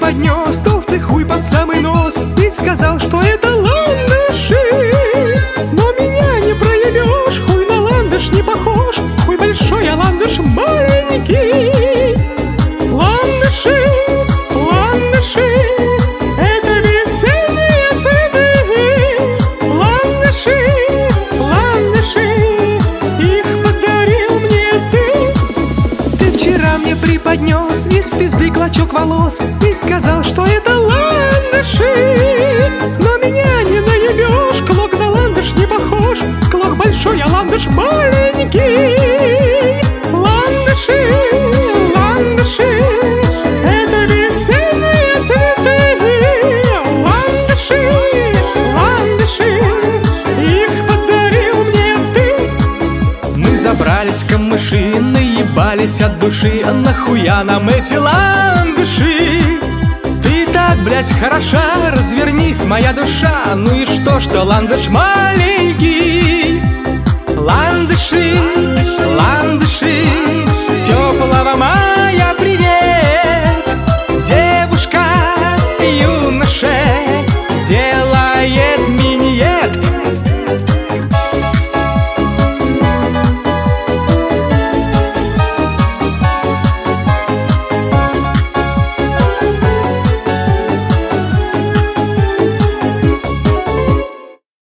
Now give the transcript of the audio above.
преподнес толстый хуй под самый нос и сказал, что это ландыши. Но меня не проебешь, хуй на ландыш не похож. Хуй большой, а ландыш маленький. Ландыши, ландыши, это весенние цветы. Ландыши, ландыши, их подарил мне ты. Ты вчера мне преподнес из пизды клочок волос и сказал, что это ландыши. Но меня не наебешь, клок на ландыш не похож. Клок большой, а ландыш маленький. Ландыши, ландыши, это весенние цветы. Ландыши, ландыши, их подарил мне ты. Мы забрались в камыши, наебались от души. Нахуя нам эти ландыши? Ты так, блядь, хороша, развернись, моя душа. Ну и что ландыш маленький? Ландыши, ландыши,